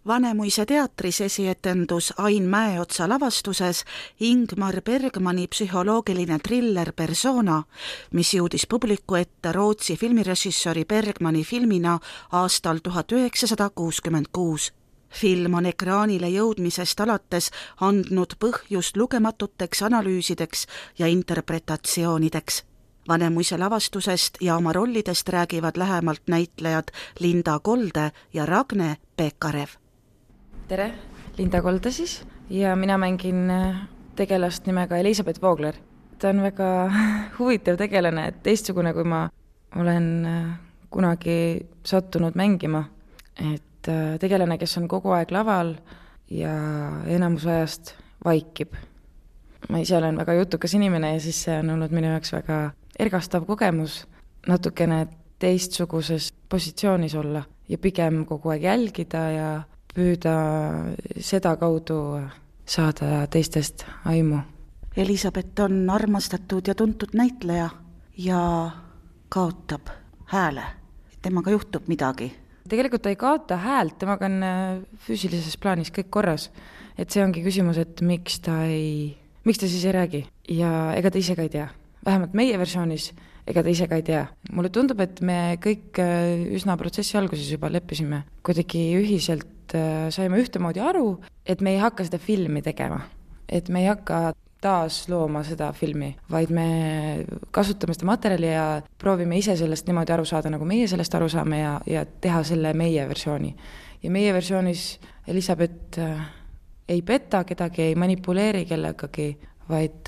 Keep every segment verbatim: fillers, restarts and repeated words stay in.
Vanemuise teatris esietendus Ain Mäeotsa lavastuses Ingmar Bergmani psühholoogiline triller Persona, mis jõudis publiku ette Rootsi filmirežissööri Bergmani filmina aastal tuhat üheksasada kuuskümmend kuus. Film on ekraanile jõudmisest alates andnud põhjust lugematuteks analüüsideks ja interpretatsioonideks. Vanemuise lavastusest ja oma rollidest räägivad lähemalt näitlejad Linda Kolde ja Ragne Pekarev. Tere, Linda Kolde siis ja mina mängin tegelast nimega Elisabeth Vogler. Ta on väga huvitav tegelane, et teistsugune, kui ma olen kunagi sattunud mängima. Et tegelane, kes on kogu aeg laval ja enamus ajast vaikib. Ma ise olen väga jutukas inimene ja siis see on olnud minu jaoks väga ergastav kogemus natukene teistsuguses positsioonis olla ja pigem kogu aeg jälgida ja püüda seda kaudu saada teistest aimu. Elisabeth on armastatud ja tuntud näitleja ja kaotab hääle. Temaga juhtub midagi. Tegelikult ta ei kaota häält, temaga on füüsilises plaanis kõik korras. Et see ongi küsimus, et miks ta ei, miks ta siis ei räägi. Ja ega ta ise ka ei tea. Vähemalt meie versioonis, ega ta ise ka ei tea. Mulle tundub, et me kõik üsna protsessi alguses juba leppisime. Kuidagi ühiselt saime ühtemoodi aru, et me ei hakka seda filmi tegema. Et me ei hakka taas looma seda filmi, vaid me kasutame seda materjali ja proovime ise sellest niimoodi aru saada, nagu meie sellest aru saame ja, ja teha selle meie versiooni. Ja meie versioonis Elisabeth ei peta kedagi, ei manipuleeri kellegagi, vaid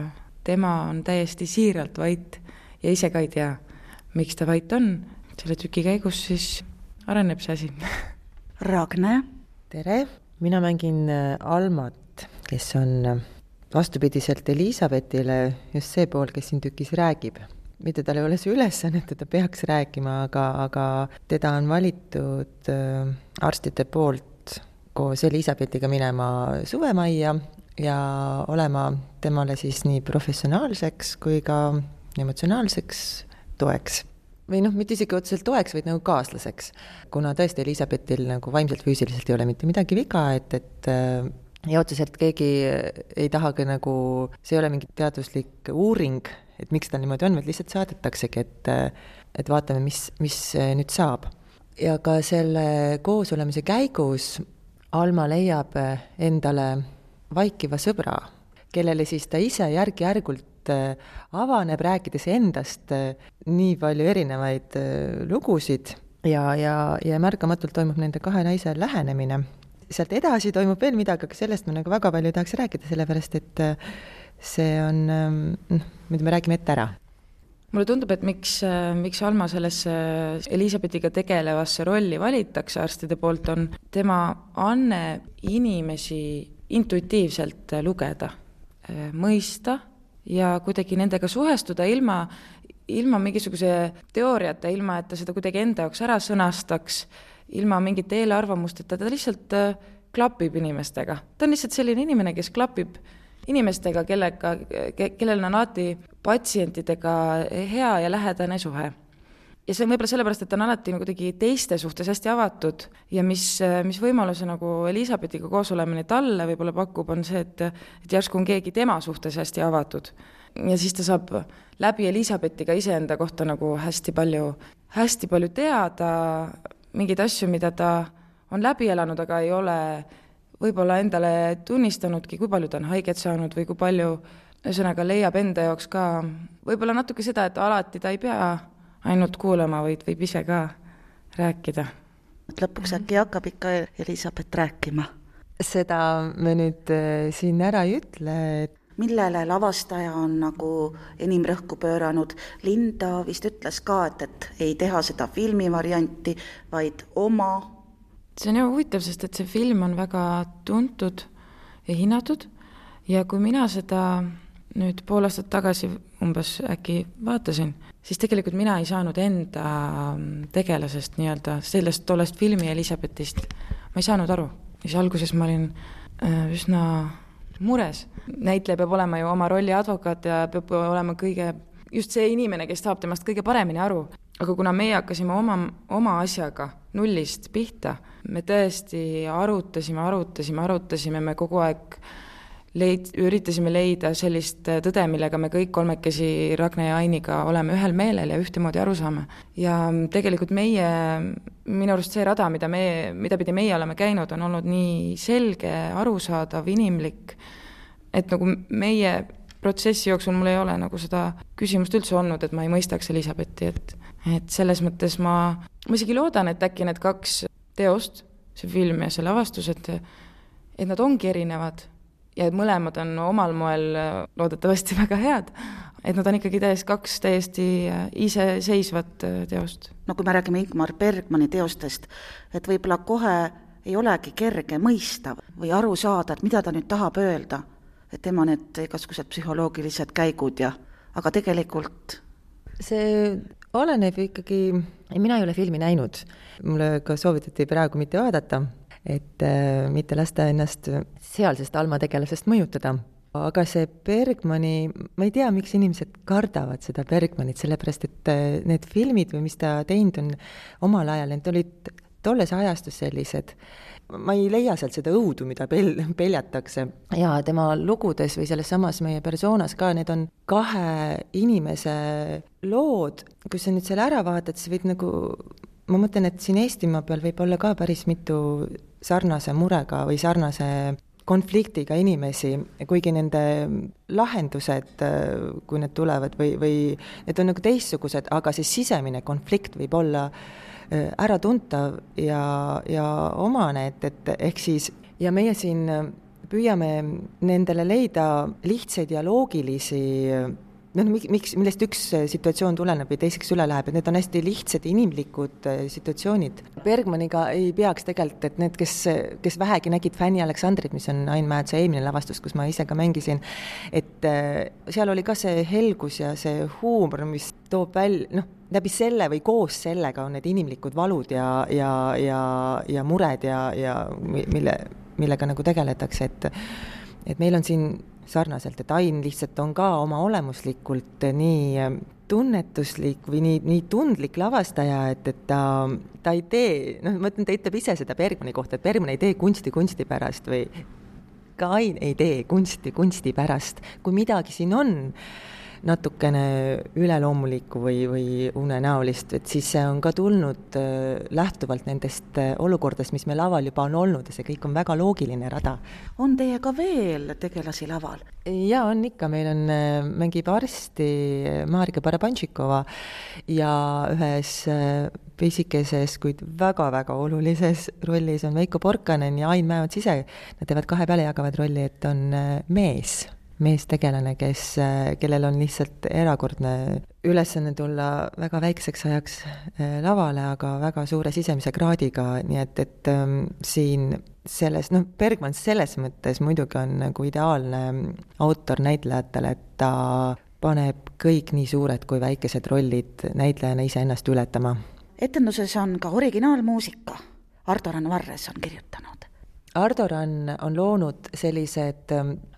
tema on täiesti siiralt vait ja ise ka ei tea, miks ta vait on. Selle tüki käigus siis areneb see asi. Ragne. Tere, mina mängin Almat, kes on vastupidiselt Elisabethile just see pool, kes siin tükis räägib. Mitte tal ei ole see ülesanne, et ta peaks rääkima, aga, aga teda on valitud arstide poolt koos Elisabethiga minema suvemajja ja olema temale siis nii professionaalseks kui ka emotsionaalseks toeks. Või noh, mitte isegi otseselt toeks, vaid nagu kaaslaseks. Kuna tõesti Elisabethil nagu vaimselt füüsiliselt ei ole mitte midagi viga, et, et ja otseselt keegi ei tahagi nagu, see ei ole mingi teaduslik uuring, et miks ta niimoodi on, vaid lihtsalt saadetaksegi, et, et vaatame, mis, mis nüüd saab. Ja ka selle koos olemise käigus Alma leiab endale vaikiva sõbra, kellele siis ta ise järgi-järgult avaneb, rääkides endast nii palju erinevaid lugusid ja, ja, ja märkamatult toimub nende kahe naise lähenemine. Sealt edasi toimub veel midagi, aga sellest ma nagu väga palju tahaks rääkida, sellepärast et see on, mida me räägime ette ära. Mulle tundub, et miks, miks Alma sellesse Elisabethiga tegelevasse rolli valitakse arstide poolt on tema anne inimesi intuitiivselt lugeda, mõista ja kuidagi nendega suhestuda ilma, ilma mingisuguse teooriata, ilma et ta seda kuidagi enda jaoks ära sõnastaks, ilma mingit eelarvamusteta, ta lihtsalt klapib inimestega. Ta on lihtsalt selline inimene, kes klapib inimestega, kellega, kellel on alati patsientidega hea ja lähedane suhe. Ja see on võib-olla sellepärast, et ta on alati kuidagi teiste suhtes hästi avatud ja mis, mis võimaluse nagu Elisabethiga koos olemine talle võib-olla pakub, on see, et, et järsku on keegi tema suhtes hästi avatud. Ja siis ta saab läbi Elisabethiga iseenda kohta nagu hästi palju, hästi palju teada, mingeid asju, mida ta on läbi elanud, aga ei ole võib-olla endale tunnistanudki, kui palju ta on haiget saanud või kui palju ühesõnaga leiab enda jaoks ka võib-olla natuke seda, et alati ta ei pea ainult kuulama, vaid võib ise ka rääkida. Lõpuks äkki hakkab ikka Elisabeth rääkima. Seda me nüüd siin ära ei ütle, et millele lavastaja on nagu enim rõhku pööranud. Linda vist ütles ka, et, et ei teha seda filmivarianti, vaid oma. See on ju huvitav, sest et see film on väga tuntud ja hinnatud ja kui mina seda nüüd pool aastat tagasi umbes äkki vaatasin, siis tegelikult mina ei saanud enda tegelasest nii-öelda sellest tollest filmi Elisabethist. Ma ei saanud aru. Siis alguses ma olin üsna mures. Näitleja peab olema ju oma rolli advokaat ja peab olema kõige, just see inimene, kes saab temast kõige paremini aru. Aga kuna meie hakkasime oma, oma asjaga nullist pihta. Me tõesti arutasime, arutasime, arutasime, me kogu aeg leid, üritasime leida sellist tõde, millega me kõik kolmekesi Ragne ja Ainiga oleme ühel meelel ja ühtemoodi aru saame. Ja tegelikult meie, minu arust see rada, mida, me, mida pidi meie oleme käinud, on olnud nii selge, arusaadav, inimlik, et nagu meie protsessi jooksul mul ei ole nagu seda küsimust üldse olnud, et ma ei mõistaks Elisabethi, et, et selles mõttes ma, ma isegi loodan, et äkki need kaks teost, see film ja see lavastus, et, et nad ongi erinevad ja et mõlemad on omal moel loodetavasti väga head, et nad on ikkagi täiesti kaks täiesti iseseisvat teost. No kui me räägime Ingmar Bergmani teostest, et võib-olla kohe ei olegi kerge mõista või aru saada, et mida ta nüüd tahab öelda, et tema need igasugused psühholoogilised käigud ja, aga tegelikult see oleneb ikkagi, mina ei ole filmi näinud, mulle ka soovitati praegu mitte vaadata, et äh, mitte lasta ennast sealsest Alma tegelasest mõjutada. Aga see Bergmani, ma ei tea, miks inimesed kardavad seda Bergmanit, sellepärast et äh, need filmid või mis ta teinud on omal ajal, need olid tolles ajastus sellised, ma ei leia sealt seda õudu, mida pel- peljatakse. Ja tema lugudes või selles samas meie persoonas ka, need on kahe inimese lood, kus sa nüüd selle ära vaatad, siis võid nagu, ma mõtlen, et siin Eestimaa peal võib olla ka päris mitu sarnase murega või sarnase konfliktiga inimesi, kuigi nende lahendused, kui need tulevad või, või need on nagu teistsugused, aga see sisemine konflikt võib olla äratuntav ja, ja omane, et, et ehk siis, ja meie siin püüame nendele leida lihtsaid ja loogilisi, no miks, millest üks situatsioon tuleneb või teiseks üle läheb, et need on hästi lihtsad inimlikud situatsioonid. Bergmaniga ei peaks tegelikult, et need, kes, kes vähegi nägid Fanny Aleksandrit, mis on Ain Mäeotsa eelmine lavastus, kus ma ise ka mängisin, et seal oli ka see helgus ja see huumor, mis toob välja, noh, läbi selle või koos sellega on need inimlikud valud ja, ja, ja, ja mured ja, ja mille, millega nagu tegeletakse, et, et meil on siin sarnaselt, et Ain lihtsalt on ka oma olemuslikult nii tunnetuslik või nii, nii tundlik lavastaja, et, et ta, ta ei tee, noh, ma ütlen, ta ütleb ise seda Bergmani kohta, et Bergman ei tee kunsti kunsti pärast või ka Ain ei tee kunsti kunsti pärast. Kui midagi siin on natukene üleloomulikku või, või unenäolist, et siis see on ka tulnud lähtuvalt nendest olukordest, mis me laval juba on olnud ja see kõik on väga loogiline rada. On teiega veel tegelasi laval? Ja on ikka, meil on, mängib arsti Marika Barabantšikova ja ühes pisikeses, kuid väga-väga olulises rollis on Veiko Porkanen ja Ain Mäeots ise. Nad teevad kahe peale jagavad rolli, et on mees. meestegelane, kes, kellel on lihtsalt erakordne ülesanne tulla väga väikseks ajaks lavale, aga väga suure sisemise kraadiga, nii et, et ähm, siin selles, noh, Bergman selles mõttes muidugi on nagu ideaalne autor näitlejatele, et ta paneb kõik nii suured kui väikesed rollid näitlejana ise ennast ületama. Etenduses on ka originaalmuusika. Ardo Rann Varres on kirjutanud. Ardo Rann on loonud sellised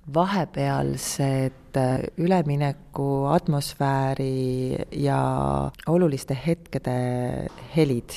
vahepealsed ülemineku atmosfääri ja oluliste hetkede helid.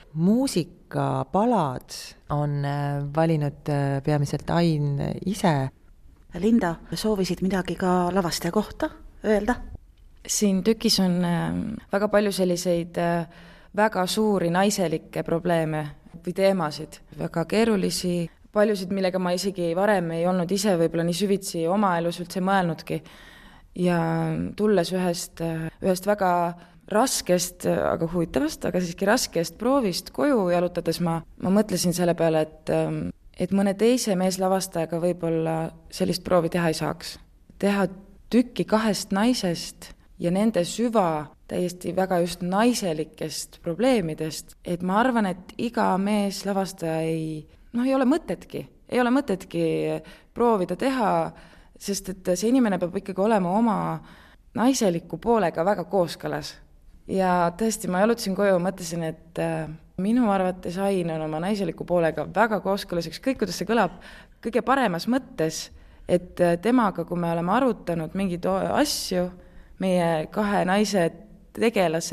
Muusikapalad on valinud peamiselt Ain ise. Linda, soovisid midagi ka lavastaja kohta öelda? Siin tükis on väga palju selliseid väga suuri naiselikke probleeme või teemasid, väga keerulisi, paljusid, millega ma isegi varem ei olnud ise võib-olla nii süvitsi oma elus üldse mõelnudki. Ja tulles ühest, ühest väga raskest, aga huvitavast, aga siiski raskest proovist koju jalutades ma, ma mõtlesin selle peale, et, et mõne teise meeslavastajaga võib-olla sellist proovi teha ei saaks. Teha tükki kahest naisest ja nende süva täiesti väga just naiselikest probleemidest, et ma arvan, et iga meeslavastaja ei noh, ei ole mõtetki, ei ole mõtetki proovida teha, sest et see inimene peab ikkagi olema oma naiseliku poolega väga kooskõlas. Ja tõesti, ma jalutasin koju ja mõtlesin, et minu arvates Ain on oma naiseliku poolega väga kooskõlas, ükskõik kuidas see kõlab, kõige paremas mõttes, et temaga, kui me oleme arutanud mingeid asju, meie kahe naise tegelase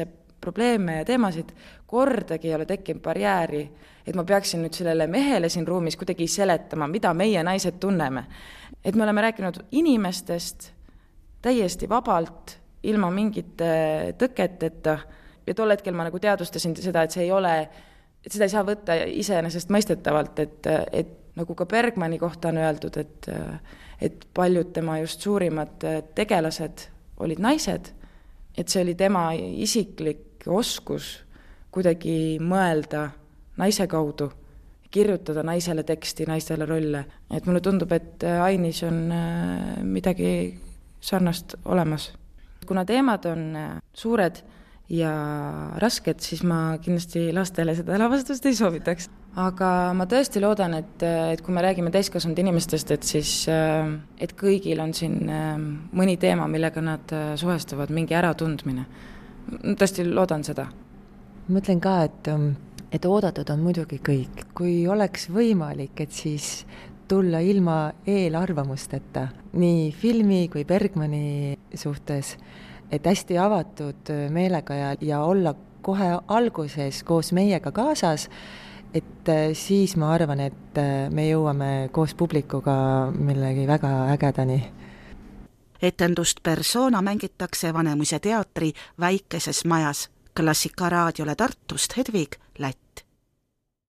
probleeme ja teemasid, kordagi ei ole tekkinud barjääri, et ma peaksin nüüd sellele mehele siin ruumis kuidagi seletama, mida meie naised tunneme. Et me oleme rääkinud inimestest täiesti vabalt, ilma mingite tõketeta, ja tol hetkel ma nagu teadvustasin seda, et see ei ole, et seda ei saa võtta iseenesest mõistetavalt, et, et nagu ka Bergmani kohta on öeldud, et, et paljud tema just suurimad tegelased olid naised, et see oli tema isiklik oskus kuidagi mõelda naise kaudu, kirjutada naisele teksti, naistele rolle. Et mulle tundub, et Ainis on midagi sarnast olemas. Kuna teemad on suured ja rasked, siis ma kindlasti lastele seda lavastust ei soovitaks. Aga ma tõesti loodan, et, et kui me räägime täiskasvanud inimestest, et siis et kõigil on siin mõni teema, millega nad suhestuvad, mingi äratundmine. Tõesti loodan seda. Mõtlen ka, et, et oodatud on muidugi kõik. Kui oleks võimalik, et siis tulla ilma eelarvamusteta nii filmi kui Bergmani suhtes, et hästi avatud meelega ja, ja olla kohe alguses koos meiega kaasas, et siis ma arvan, et me jõuame koos publikuga millegi väga ägedani. Etendust Persona mängitakse Vanemuise teatri väikeses majas. Klassika raadiole Tartust Hedvig Lätt.